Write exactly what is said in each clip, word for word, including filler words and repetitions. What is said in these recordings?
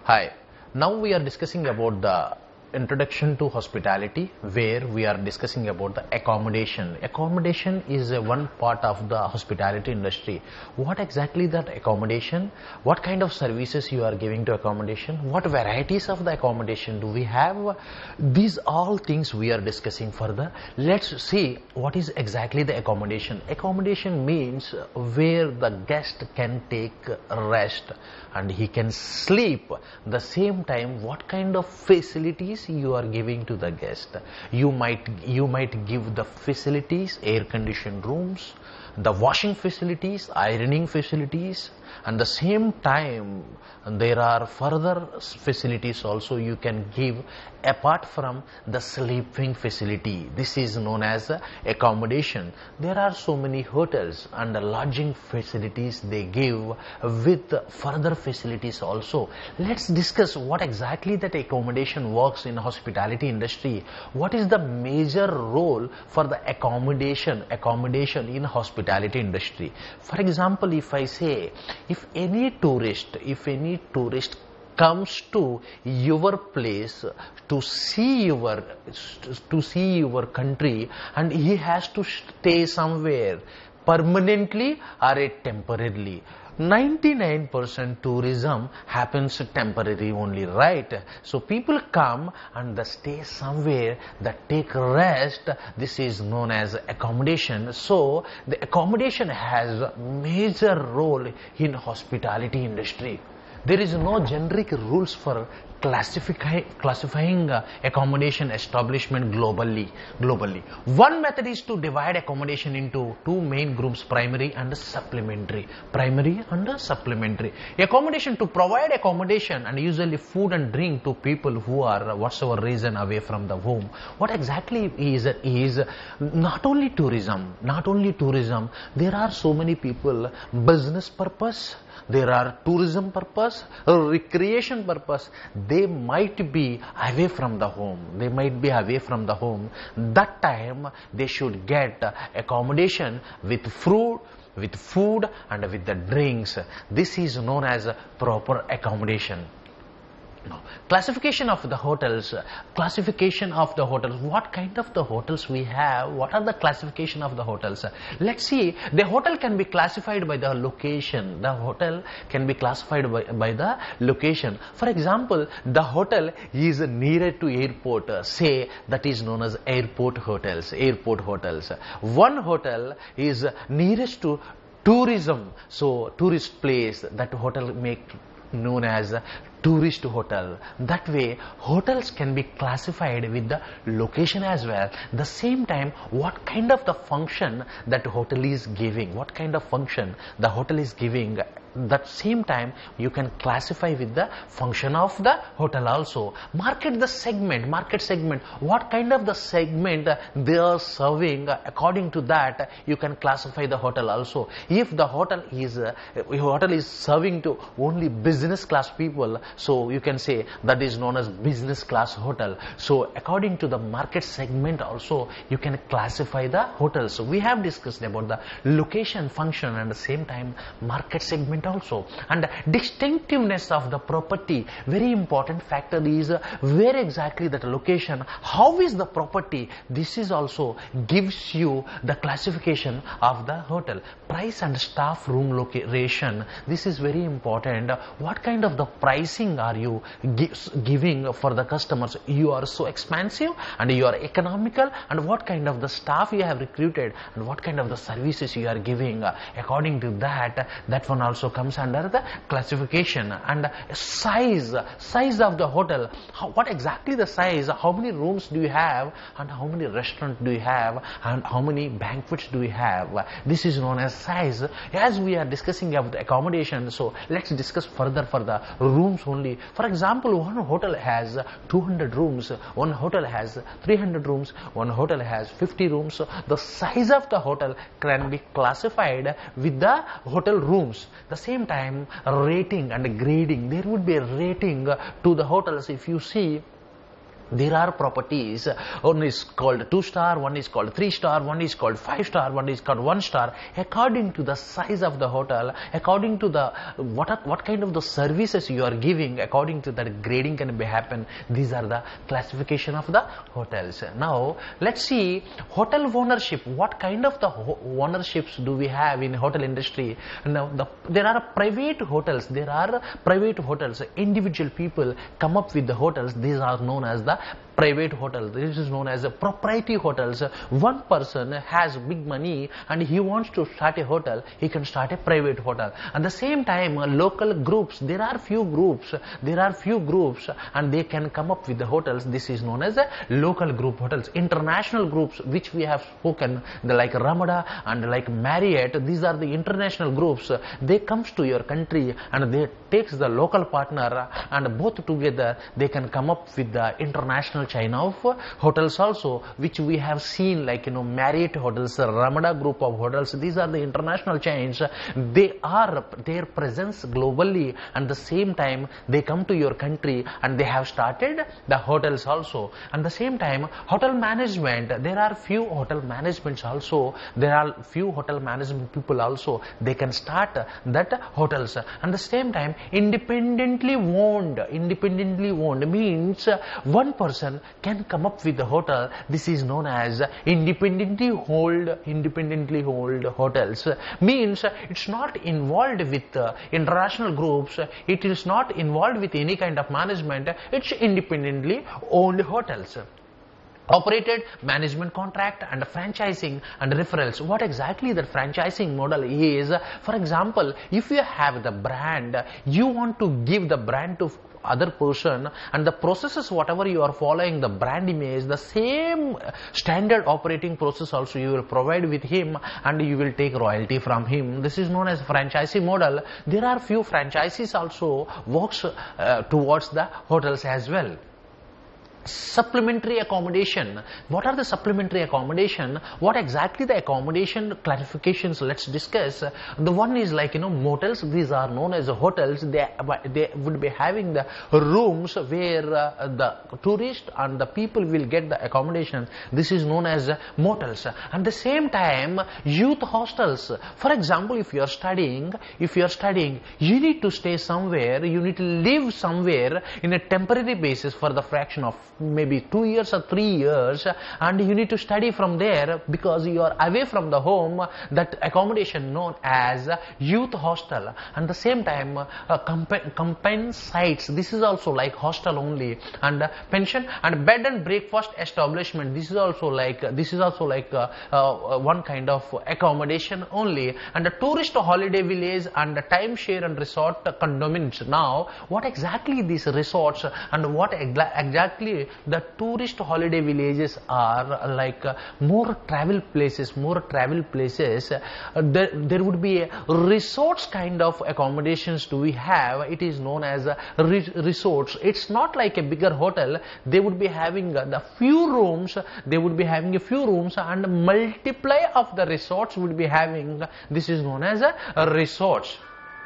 Hi, now we are discussing about the introduction to hospitality, where we are discussing about the accommodation. Accommodation is a one part of the hospitality industry. What exactly that accommodation? What kind of services you are giving to accommodation? What varieties of the accommodation do we have? These all things we are discussing further. Let's see what is exactly the accommodation. Accommodation means where the guest can take rest and he can sleep. The same time, what kind of facilities you are giving to the guest? You might you might give the facilities, air conditioned rooms, the washing facilities, ironing facilities, and the same time there are further facilities also you can give apart from the sleeping facility. This is known as accommodation. There are so many hotels and lodging facilities they give with further facilities also. Let's discuss what exactly that accommodation works in hospitality industry. What is the major role for the accommodation accommodation in hospitality industry? For example, if I say, if any tourist, if any tourist comes to your place to see your to see your country, and he has to stay somewhere permanently or temporarily. ninety-nine percent tourism happens temporary only, right? So people come and they stay somewhere, that take rest. This is known as accommodation. So the accommodation has a major role in hospitality industry. There is no generic rules for classify, classifying uh, accommodation establishment globally. Globally, one method is to divide accommodation into two main groups: primary and supplementary. Primary and supplementary. Accommodation, to provide accommodation and usually food and drink to people who are uh, whatsoever reason away from the home. What exactly is is not only tourism, not only tourism. There are so many people business purpose. There are tourism purpose, recreation purpose. They might be away from the home. They might be away from the home. That time they should get accommodation with fruit, with food and with the drinks. This is known as proper accommodation. Now, classification of the hotels, classification of the hotels, what kind of the hotels we have, what are the classification of the hotels? Let's see, the hotel can be classified by the location, the hotel can be classified by, by the location. For example, the hotel is nearer to airport, uh, say that is known as airport hotels, airport hotels. One hotel is nearest to tourism, so tourist place, that hotel make known as tourist hotel. That way hotels can be classified with the location as well. The same time, what kind of the function that hotel is giving, what kind of function the hotel is giving, that same time you can classify with the function of the hotel also. Market the segment, market segment, what kind of the segment they are serving, according to that you can classify the hotel also. If the hotel is uh, hotel is serving to only business class people, so you can say that is known as business class hotel. So according to the market segment also you can classify the hotels. So we have discussed about the location, function, and the same time market segment also. And distinctiveness of the property, very important factor is uh, where exactly that location, how is the property. This is also gives you the classification of the hotel. Price and staff room location, this is very important. What kind of the pricing are you gi giving for the customers? You are so expensive and you are economical, and what kind of the staff you have recruited and what kind of the services you are giving. According to that, that one also comes under the classification. And size, size of the hotel, how, what exactly the size, how many rooms do you have, and how many restaurants do you have, and how many banquets do you have. This is known as size. As we are discussing about the accommodation, so let's discuss further for the rooms only. For example, one hotel has two hundred rooms, one hotel has three hundred rooms, one hotel has fifty rooms. So the size of the hotel can be classified with the hotel rooms. The same time, rating and grading, there would be a rating to the hotels. If you see, There are properties, one is called two star, one is called three star, one is called five star, one is called one star, according to the size of the hotel, according to the what are, what kind of the services you are giving, according to that grading can be happen. These are the classification of the hotels. Now let's see hotel ownership. What kind of the ownerships do we have in hotel industry? Now the, there are private hotels, there are private hotels, individual people come up with the hotels. These are known as the private hotels. This is known as a proprietary hotels. One person has big money and he wants to start a hotel, he can start a private hotel. At the same time, uh, local groups, there are few groups, there are few groups and they can come up with the hotels. This is known as a local group hotels. International groups which we have spoken, the like Ramada and like Marriott, these are the international groups. They comes to your country and they takes the local partner and both together they can come up with the international chain of hotels also, which we have seen like you know Marriott hotels, Ramada group of hotels. These are the international chains. They are their presence globally and the same time they come to your country and they have started the hotels also. And the same time hotel management, there are few hotel managements also, there are few hotel management people also, they can start that hotels. And the same time independently owned, independently owned means one person can come up with the hotel. This is known as independently hold, independently hold hotels. Means it's not involved with uh, international groups, it is not involved with any kind of management, it's independently owned hotels. Operated management contract and franchising and referrals. What exactly the franchising model is? For example, if you have the brand, you want to give the brand to other person and the processes whatever you are following, the brand image, the same standard operating process also you will provide with him and you will take royalty from him. This is known as franchising model. There are few franchises also works uh, towards the hotels as well. Supplementary accommodation. What are the supplementary accommodation? What exactly the accommodation clarifications? Let's discuss. The one is like you know motels. These are known as hotels. They they would be having the rooms where uh, the tourist and the people will get the accommodation. This is known as motels. At the same time, youth hostels. For example, if you are studying, if you are studying, you need to stay somewhere. You need to live somewhere in a temporary basis for the fraction of maybe two years or three years and you need to study from there because you are away from the home. That accommodation known as youth hostel. And the same time uh, combined sites, this is also like hostel only. And uh, pension and bed and breakfast establishment, this is also like uh, this is also like uh, uh, one kind of accommodation only. And the tourist holiday village and the timeshare and resort condominiums. Now what exactly these resorts and what exactly the tourist holiday villages are like uh, more travel places, more travel places. Uh, there, there would be a resorts kind of accommodations do we have. It is known as uh, re resorts. It's not like a bigger hotel. They would be having uh, the few rooms. They would be having a few rooms and multiply of the resorts would be having. Uh, this is known as a uh, resorts.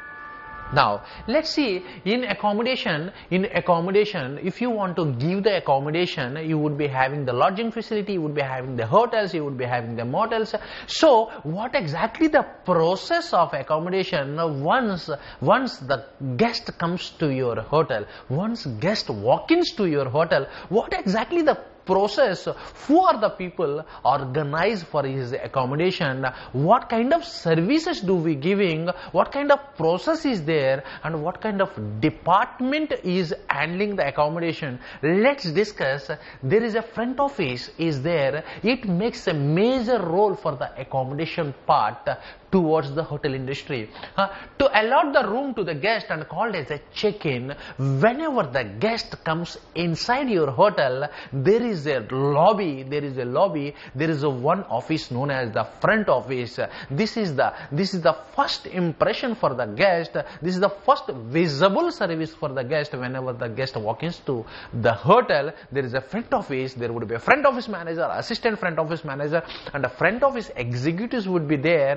Now let's see in accommodation, in accommodation if you want to give the accommodation, you would be having the lodging facility, you would be having the hotels, you would be having the motels. So what exactly the process of accommodation? Once once the guest comes to your hotel, once guest walk-ins to your hotel, what exactly the process, who are the people organized for his accommodation, what kind of services do we giving, what kind of process is there and what kind of department is handling the accommodation. Let's discuss. There is a front office is there. It makes a major role for the accommodation part towards the hotel industry. Uh, to allot the room to the guest and called as a check-in, whenever the guest comes inside your hotel, there is a lobby, there is a lobby, there is a one office known as the front office. This is the, this is the first impression for the guest. This is the first visible service for the guest. Whenever the guest walks to the hotel, there is a front office, there would be a front office manager, assistant front office manager and a front office executives would be there. And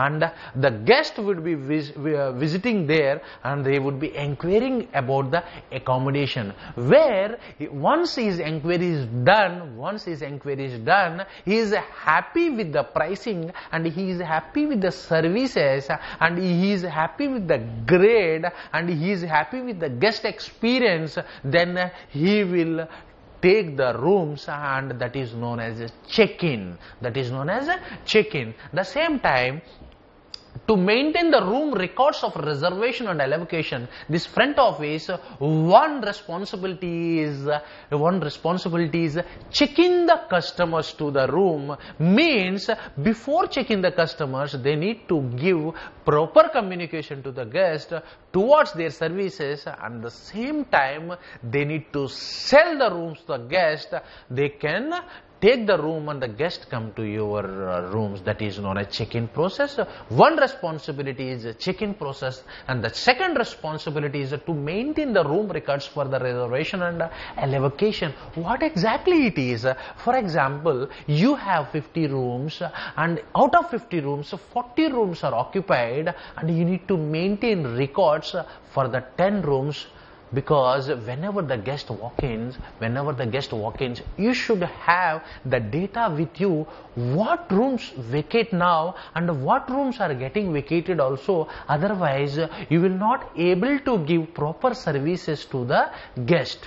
and the guest would be vis uh, visiting there, and they would be inquiring about the accommodation, where once his inquiry is done, once his inquiry is done, he is happy with the pricing, and he is happy with the services, and he is happy with the grade, and he is happy with the guest experience, then he will take the rooms, and that is known as a check-in. That is known as a check-in. The same time, to maintain the room records of reservation and allocation, this front office, one responsibility is one responsibility is checking the customers to the room. Means before checking the customers, they need to give proper communication to the guest towards their services, and at the same time they need to sell the rooms to the guest. They can take the room and the guest come to your uh, rooms. That is known as check-in process. One responsibility is a check-in process, and the second responsibility is to maintain the room records for the reservation and uh, allocation. What exactly it is? For example, you have fifty rooms, and out of fifty rooms, forty rooms are occupied, and you need to maintain records for the ten rooms. Because whenever the guest walk-ins, whenever the guest walk-ins, you should have the data with you, what rooms vacate now and what rooms are getting vacated also. Otherwise, you will not able to give proper services to the guest.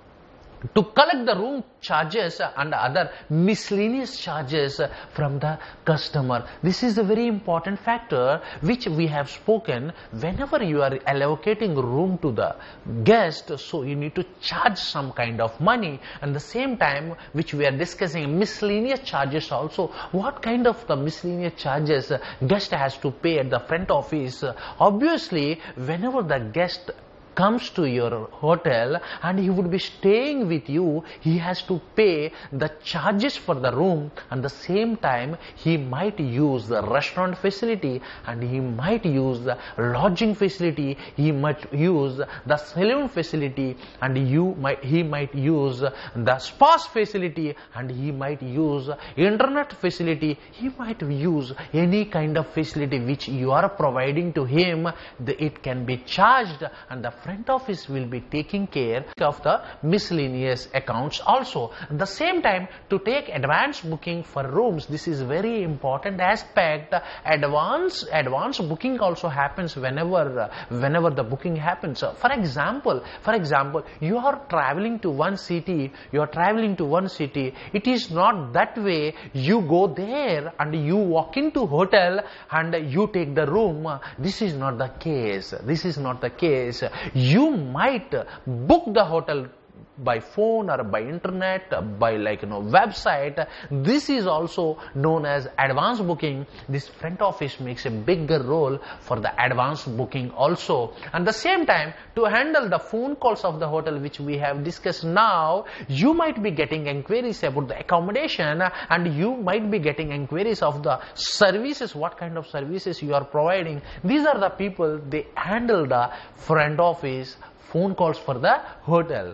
To collect the room charges and other miscellaneous charges from the customer. This is a very important factor which we have spoken. Whenever you are allocating room to the guest, so you need to charge some kind of money, and the same time which we are discussing miscellaneous charges also. What kind of the miscellaneous charges guest has to pay at the front office? Obviously, whenever the guest comes to your hotel and he would be staying with you, he has to pay the charges for the room, and the same time he might use the restaurant facility, and he might use the lodging facility, he might use the saloon facility, and you might he might use the spa facility, and he might use internet facility, he might use any kind of facility which you are providing to him. The, it can be charged, and the front office will be taking care of the miscellaneous accounts also. At the same time, to take advance booking for rooms, this is very important aspect. Advance advance booking also happens whenever whenever the booking happens. For example, for example, you are traveling to one city. You are traveling to one city. It is not that way. You go there and you walk into hotel and you take the room. This is not the case. This is not the case. You might book the hotel by phone or by internet, by like you know website. This is also known as advance booking. This front office makes a bigger role for the advance booking also. And the same time, to handle the phone calls of the hotel which we have discussed now, you might be getting inquiries about the accommodation, and you might be getting inquiries of the services, what kind of services you are providing. These are the people, they handle the front office phone calls for the hotel.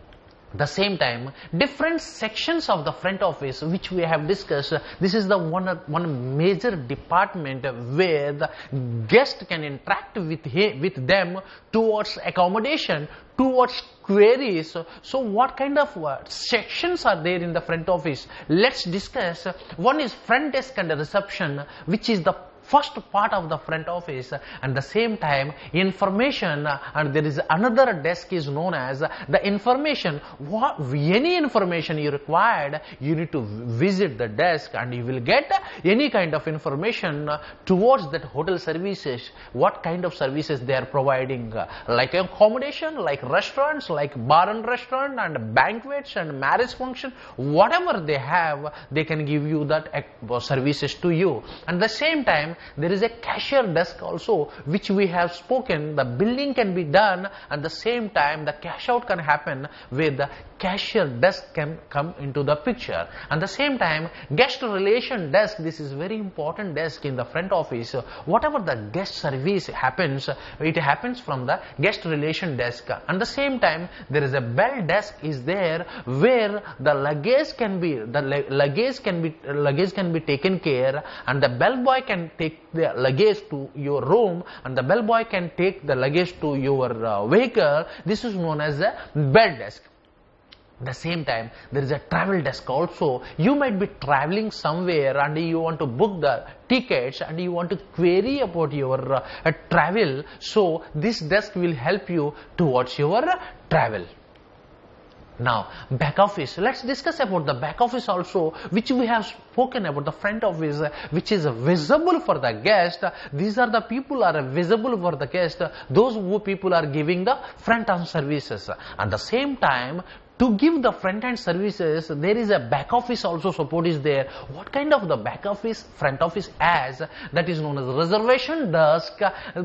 The same time, different sections of the front office which we have discussed, this is the one, one major department where the guest can interact with, him, with them towards accommodation, towards queries. So what kind of uh, sections are there in the front office? Let's discuss. One is front desk and reception, which is the first part of the front office, and the same time information, and there is another desk is known as the information. What any information you required, you need to visit the desk and you will get any kind of information towards that hotel services, what kind of services they are providing, like accommodation, like restaurants, like bar and restaurant and banquets and marriage function, whatever they have, they can give you that services to you. And the same time, there is a cashier desk also, which we have spoken. The billing can be done, at the same time the cash out can happen, where the cashier desk can come into the picture. At the same time, guest relation desk, this is very important desk in the front office. Whatever the guest service happens, it happens from the guest relation desk. At the same time, there is a bell desk is there where the luggage can be the luggage can be luggage can be taken care, and the bellboy can take the luggage to your room, and the bellboy can take the luggage to your uh, vehicle. This is known as a bell desk. At the same time, there is a travel desk also. You might be traveling somewhere and you want to book the tickets and you want to query about your uh, uh, travel. So this desk will help you towards your uh, travel. Now, back office. Let's discuss about the back office also, which we have spoken about. The front office, uh, which is visible for the guest. These are the people are visible for the guest. Those who people are giving the front end services. At the same time, to give the front end services, there is a back office also support is there. What kind of the back office, front office as? That is known as reservation desk.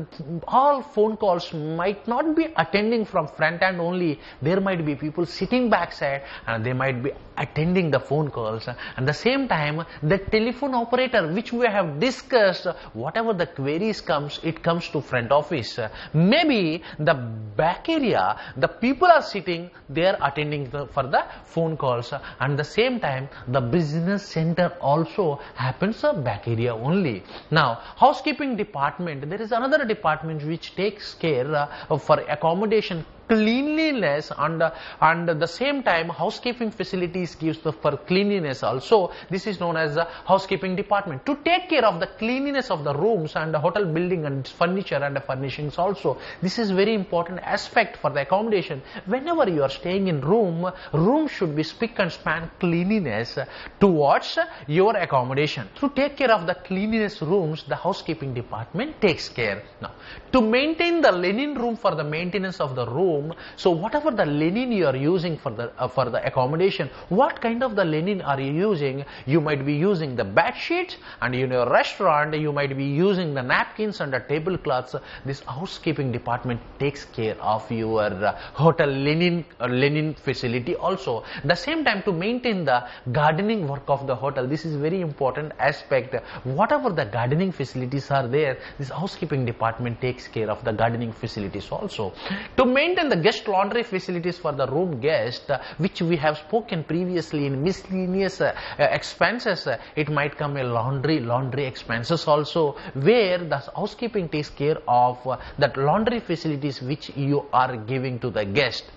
All phone calls might not be attending from front end only. There might be people sitting backside and they might be attending the phone calls. At the same time, the telephone operator, which we have discussed, whatever the queries comes, it comes to front office. Maybe the back area, the people are sitting, they are attending The, for the phone calls, and the same time the business center also happens uh, back area only. Now, housekeeping department, there is another department which takes care uh, for accommodation, cleanliness, and uh, and at the same time housekeeping facilities gives the for cleanliness also. This is known as the housekeeping department, to take care of the cleanliness of the rooms and the hotel building and furniture and the furnishings also. This is very important aspect for the accommodation. Whenever you are staying in room, room should be spick and span cleanliness towards your accommodation. To take care of the cleanliness rooms, the housekeeping department takes care. Now, to maintain the linen room for the maintenance of the room, so whatever the linen you are using for the uh, for the accommodation, what kind of the linen are you using? You might be using the bed sheets, and in your restaurant you might be using the napkins and the tablecloths. This housekeeping department takes care of your uh, hotel linen uh, linen facility also. At the same time, to maintain the gardening work of the hotel, this is very important aspect. Whatever the gardening facilities are there, this housekeeping department takes care of the gardening facilities also. To maintain the guest laundry facilities for the room guest, uh, which we have spoken previously in miscellaneous uh, uh, expenses, uh, it might come a laundry laundry expenses also, where the housekeeping takes care of uh, that laundry facilities which you are giving to the guest.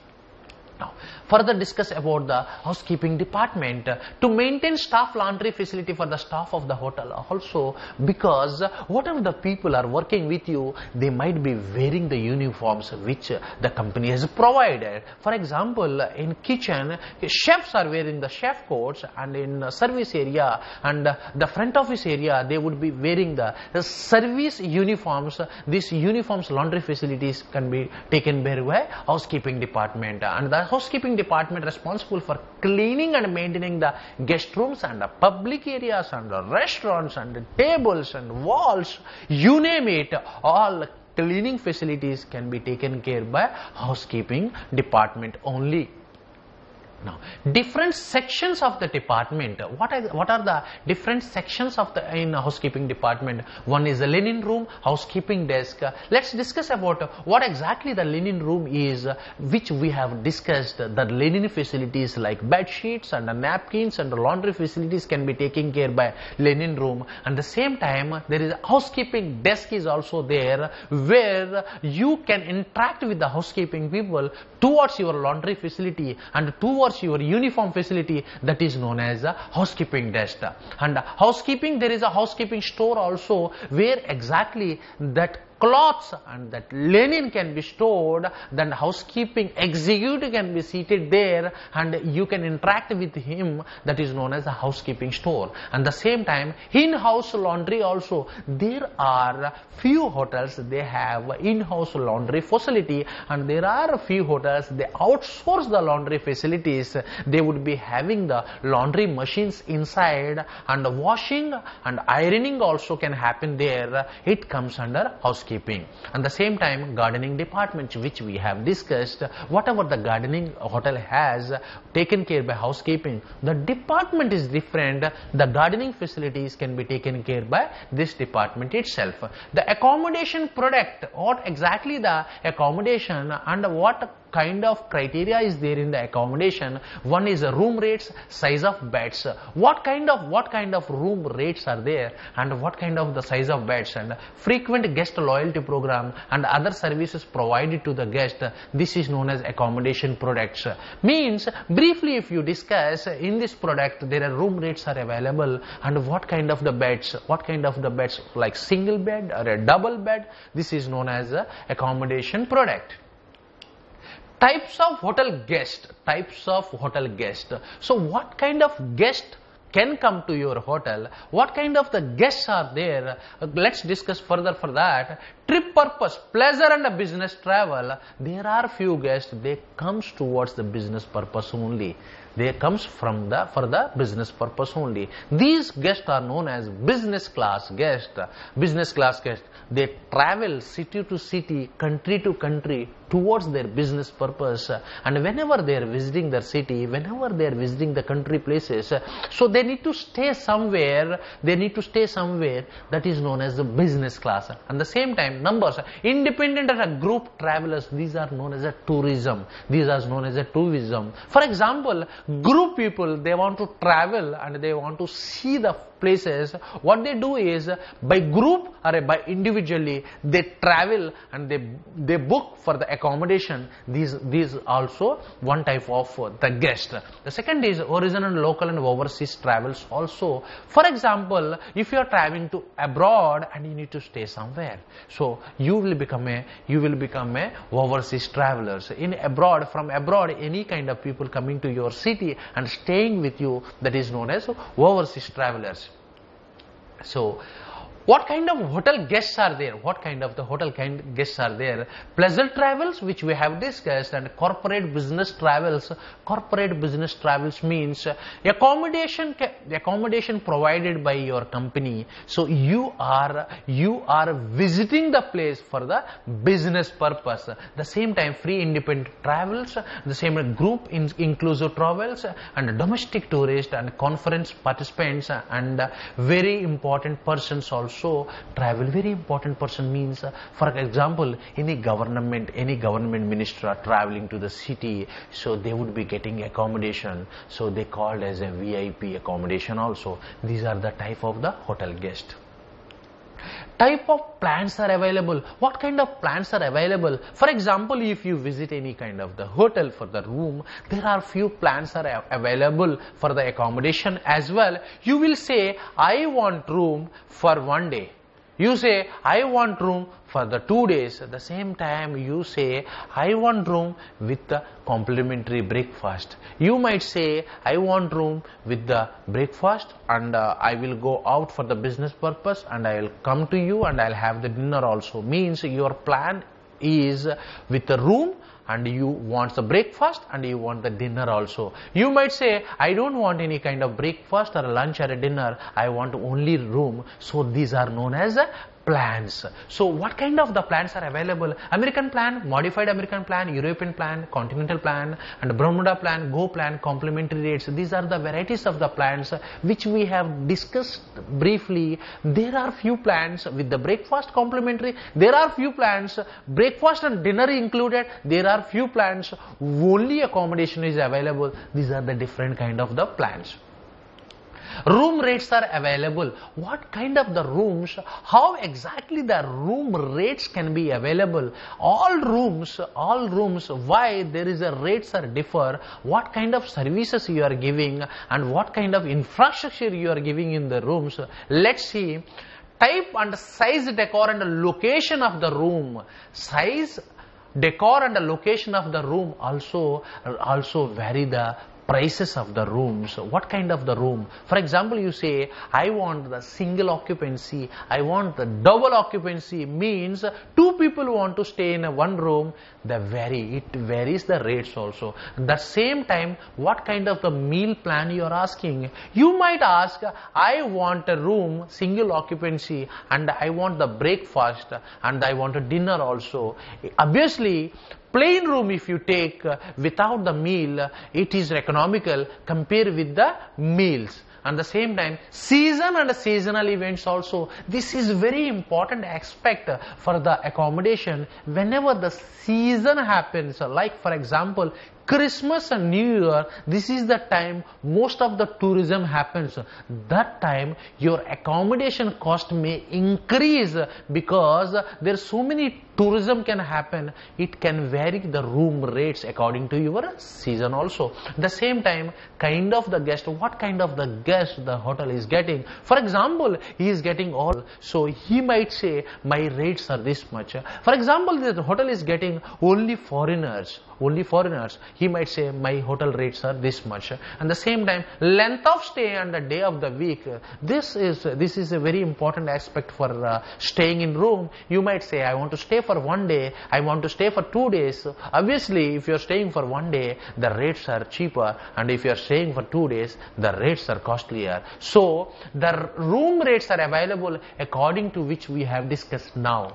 Now, further discuss about the housekeeping department, uh, to maintain staff laundry facility for the staff of the hotel also, because uh, whatever the people are working with you, they might be wearing the uniforms which uh, the company has provided. For example, uh, in kitchen, chefs are wearing the chef coats, and in uh, service area and uh, the front office area, they would be wearing the, the service uniforms. These uniforms laundry facilities can be taken care by housekeeping department, and the housekeeping department responsible for cleaning and maintaining the guest rooms and the public areas and the restaurants and the tables and walls, you name it, all cleaning facilities can be taken care by housekeeping department only. Now, different sections of the department. What are what are the different sections of the in housekeeping department? One is the linen room, housekeeping desk. Let's discuss about what exactly the linen room is, which we have discussed. The linen facilities like bed sheets and the napkins and the laundry facilities can be taken care by linen room. And the same time, there is a housekeeping desk is also there, where you can interact with the housekeeping people towards your laundry facility and towards your uniform facility, that is known as a housekeeping desk. And housekeeping, there is a housekeeping store also, where exactly that cloths and that linen can be stored, then housekeeping executive can be seated there and you can interact with him. That is known as a housekeeping store. And the same time, in-house laundry also, there are few hotels, they have in-house laundry facility, and there are a few hotels, they outsource the laundry facilities. They would be having the laundry machines inside, and washing and ironing also can happen there. It comes under housekeeping housekeeping. And the same time, gardening department, which we have discussed, whatever the gardening hotel has taken care by housekeeping, the department is different. The gardening facilities can be taken care by this department itself. The accommodation product, what exactly the accommodation and what kind of criteria is there in the accommodation. One is the room rates, size of beds. What kind of what kind of room rates are there, and what kind of the size of beds, and frequent guest loyalty program and other services provided to the guest. This is known as accommodation products. Means briefly, if you discuss in this product, there are room rates are available, and what kind of the beds, what kind of the beds, like single bed or a double bed. This is known as a accommodation product. Types of hotel guest, types of hotel guest. So what kind of guest can come to your hotel? What kind of the guests are there? Uh, let's discuss further for that. Trip purpose, pleasure and business travel. There are few guests, they comes towards the business purpose only. They comes from the for the business purpose only. These guests are known as business class guests. Business class guests, they travel city to city, country to country towards their business purpose, and whenever they are visiting their city, whenever they are visiting the country places, so they need to stay somewhere, they need to stay somewhere that is known as the business class. And the same time, numbers, independent and a group travelers, these are known as a tourism. These are known as a tourism. For example, group people, they want to travel and they want to see the places. What they do is, by group or by individually, they travel and they they book for the accommodation. These these also one type of uh, the guest. The second is origin and local and overseas travels also. For example, if you are traveling to abroad and you need to stay somewhere, so you will become a you will become a overseas travelers. In abroad, from abroad, any kind of people coming to your city and staying with you, that is known as overseas travelers. So, what kind of hotel guests are there? What kind of the hotel kind guests are there? Pleasure travels, which we have discussed, and corporate business travels. Corporate business travels means accommodation accommodation provided by your company. So you are you are visiting the place for the business purpose. The same time, free independent travels. The same group in, inclusive travels, and domestic tourist and conference participants and very important persons also. So travel. Very important person means, uh, for example, any government, any government minister are traveling to the city, so they would be getting accommodation. So they called as a V I P accommodation also. These are the type of the hotel guest. Type of plans are available. What kind of plans are available? For example, if you visit any kind of the hotel for the room, there are few plans are available for the accommodation as well. You will say, I want room for one day. You say, I want room for the two days. At the same time, you say, I want room with the complimentary breakfast. You might say, I want room with the breakfast, and uh, I will go out for the business purpose, and I will come to you and I'll have the dinner also. Means your plan is with the room, and you want the breakfast and you want the dinner also. You might say, I don't want any kind of breakfast or lunch or a dinner, I want only room. So these are known as plans. So what kind of the plans are available? American plan, modified American plan, European plan, continental plan, and Bermuda plan, Go plan, complimentary rates. These are the varieties of the plans which we have discussed briefly. There are few plans with the breakfast complimentary. There are few plans breakfast and dinner included. There are few plans only accommodation is available. These are the different kind of the plans. Room rates are available. What kind of the rooms? How exactly the room rates can be available? All rooms, all rooms, why there is a rates are differ? What kind of services you are giving and what kind of infrastructure you are giving in the rooms? Let's see. Type and size, decor and location of the room. Size, decor and the location of the room also, also vary the prices of the rooms, what kind of the room. For example, you say, I want the single occupancy, I want the double occupancy, means two people want to stay in a one room, the vary, it varies the rates also. At the same time, what kind of the meal plan you are asking. You might ask, I want a room, single occupancy, and I want the breakfast, and I want a dinner also. Obviously, plain room if you take uh, without the meal, uh, it is economical compared with the meals. At the same time, season and seasonal events also, this is very important aspect uh, for the accommodation. Whenever the season happens, uh, like for example, Christmas and New Year, this is the time most of the tourism happens. That time your accommodation cost may increase because there are so many tourism can happen. It can vary the room rates according to your season also. At the same time, kind of the guest, what kind of the guest the hotel is getting. For example, he is getting all, so he might say my rates are this much. For example, the hotel is getting only foreigners, only foreigners. He might say my hotel rates are this much. And the same time, length of stay and the day of the week, this is this is a very important aspect for uh, staying in room. You might say I want to stay for one day, I want to stay for two days. Obviously, if you are staying for one day, the rates are cheaper, and if you are staying for two days, the rates are costlier. So the room rates are available according to which we have discussed now.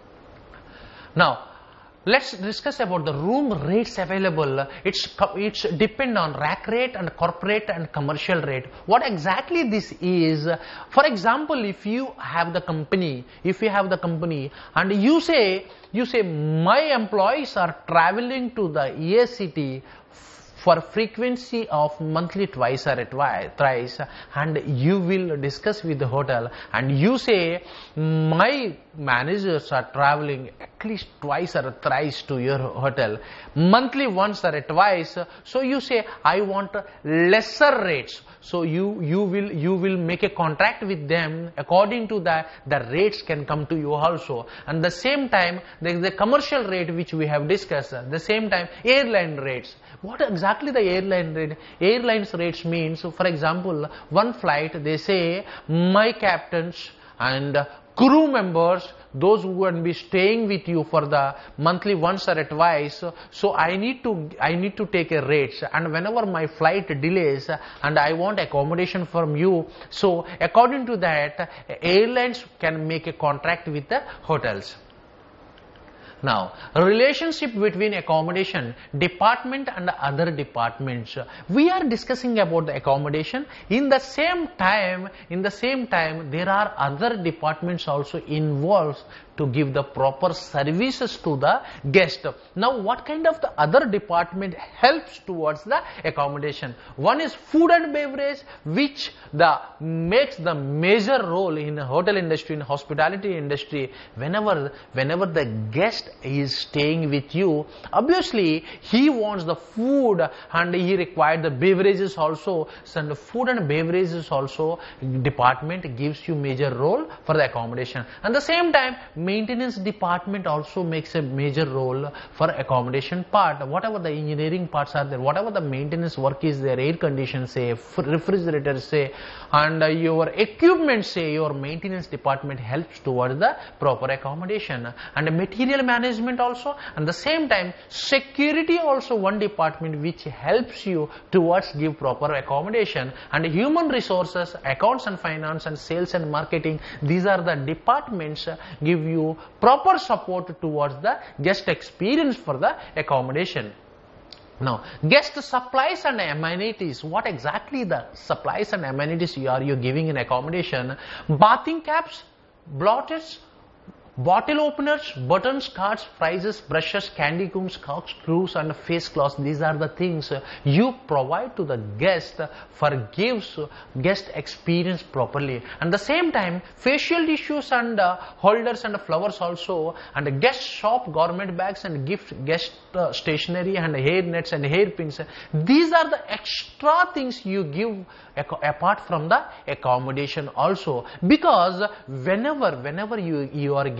Now, let's discuss about the room rates available. It's it's depend on rack rate and corporate and commercial rate. What exactly this is? For example, if you have the company, if you have the company, and you say you say my employees are traveling to the A C T for frequency of monthly twice or thrice, and you will discuss with the hotel, and you say my managers are traveling at least twice or thrice to your hotel, monthly once or twice. So you say I want lesser rates. So you you will you will make a contract with them. According to that, the rates can come to you also. And the same time, there is the commercial rate which we have discussed. At the same time, airline rates. What exactly the airline rate? Airlines rates means, for example, one flight, they say my captains and crew members, those who will be staying with you for the monthly once or twice, so I need to I need to take a rates, and whenever my flight delays and I want accommodation from you, so according to that, airlines can make a contract with the hotels. Now, relationship between accommodation department and other departments. We are discussing about the accommodation. In the same time, in the same time, there are other departments also involved to give the proper services to the guest. Now, what kind of the other department helps towards the accommodation? One is food and beverage, which the makes the major role in the hotel industry, in hospitality industry. Whenever, whenever the guest is staying with you, obviously he wants the food and he required the beverages also. So the food and beverages also department gives you major role for the accommodation. And the same time, maintenance department also makes a major role for accommodation part. Whatever the engineering parts are there, whatever the maintenance work is there, air condition say, refrigerators say, and uh, your equipment say, your maintenance department helps towards the proper accommodation. And material management also, and the same time security also one department which helps you towards give proper accommodation. And human resources, accounts and finance and sales and marketing, these are the departments uh, give you proper support towards the guest experience for the accommodation. Now, guest supplies and amenities. What exactly the supplies and amenities you are you giving in accommodation? Bathing caps, blotters, bottle openers, buttons, cards, prizes, brushes, candy combs, corkscrews and face cloths. These are the things you provide to the guest for gives guest experience properly. And the same time, facial tissues and uh, holders and flowers also, and guest shop garment bags and gift guest uh, stationery and hair nets and hair pins. These are the extra things you give apart from the accommodation also, because whenever whenever you you are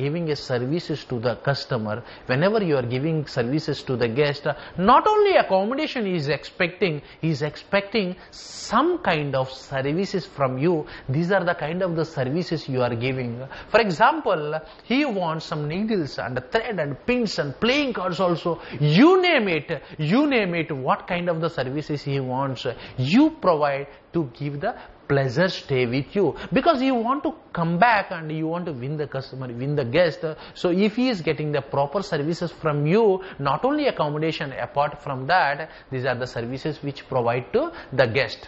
giving a services to the customer, whenever you are giving services to the guest, not only accommodation he is expecting, he is expecting some kind of services from you. These are the kind of the services you are giving. For example, he wants some needles and thread and pins and playing cards also. You name it, you name it, what kind of the services he wants, you provide to give the pleasure stay with you, because you want to come back and you want to win the customer, win the guest. So if he is getting the proper services from you, not only accommodation, apart from that, these are the services which provide to the guest.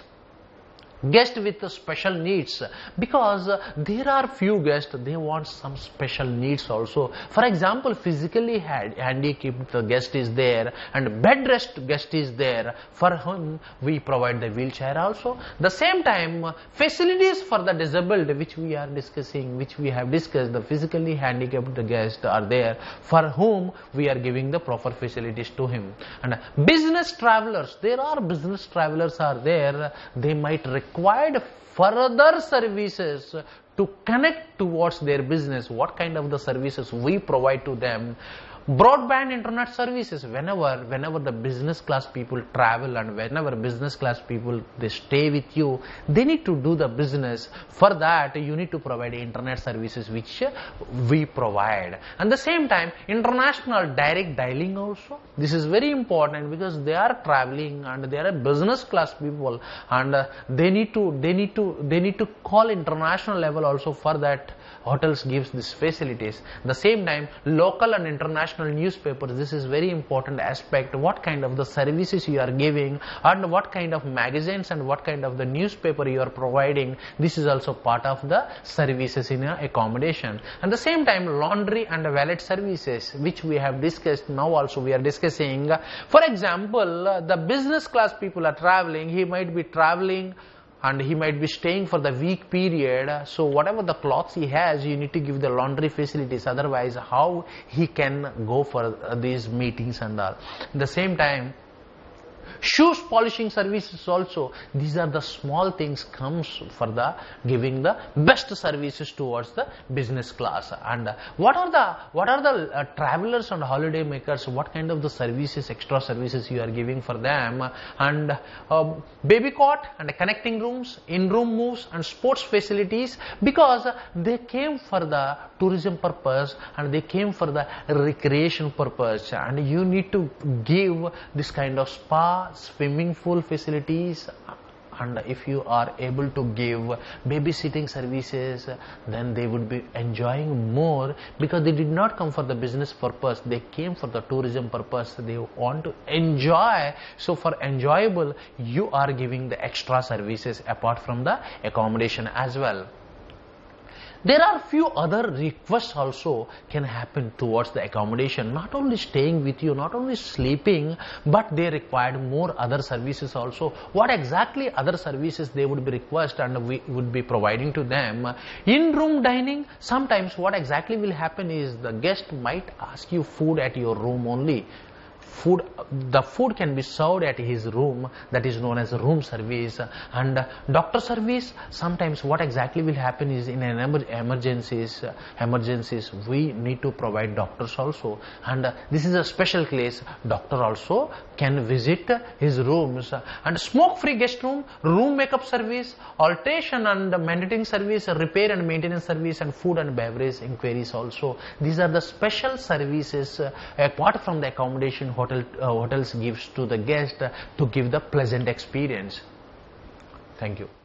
Guest with the special needs, because uh, there are few guests, they want some special needs also. For example, physically handicapped guest is there and bed rest guest is there, for whom we provide the wheelchair also. The same time, uh, facilities for the disabled, which we are discussing, which we have discussed, the physically handicapped guests are there, for whom we are giving the proper facilities to him. And uh, business travelers, there are business travelers are there, they might require required further services to connect towards their business. What kind of the services we provide to them? Broadband internet services, whenever whenever the business class people travel and whenever business class people they stay with you, they need to do the business. For that you need to provide internet services which we provide. And the same time, international direct dialing also, this is very important, because they are traveling and they are business class people, and uh, they need to they need to they need to call international level also. For that hotels gives these facilities. The same time, local and international newspapers, this is very important aspect, what kind of the services you are giving and what kind of magazines and what kind of the newspaper you are providing. This is also part of the services in accommodation. And the same time, laundry and valet services, which we have discussed, now also we are discussing. For example, the business class people are traveling, he might be traveling and he might be staying for the week period. So whatever the clothes he has, you need to give the laundry facilities, otherwise how he can go for these meetings and all. At the same time, shoes polishing services also, these are the small things comes for the giving the best services towards the business class. And uh, what are the what are the uh, travelers and holiday makers, what kind of the services, extra services you are giving for them? And uh, baby cot and connecting rooms, in-room moves and sports facilities, because uh, they came for the tourism purpose and they came for the recreation purpose, and you need to give this kind of spa, swimming pool facilities. And if you are able to give babysitting services, then they would be enjoying more, because they did not come for the business purpose, they came for the tourism purpose, they want to enjoy. So for enjoyable, you are giving the extra services apart from the accommodation as well. There are few other requests also can happen towards the accommodation, not only staying with you, not only sleeping, but they required more other services also. What exactly other services they would be request and we would be providing to them? In-room dining, sometimes what exactly will happen is the guest might ask you food at your room only. Food, the food can be served at his room, that is known as room service. And uh, doctor service, sometimes what exactly will happen is in an emer emergencies, uh, emergencies we need to provide doctors also, and uh, this is a special case, doctor also can visit uh, his rooms. And smoke free guest room, room makeup service, alteration and mending service, repair and maintenance service, and food and beverage inquiries also. These are the special services uh, apart from the accommodation hotel uh, hotels gives to the guest uh, to give the pleasant experience. Thank you.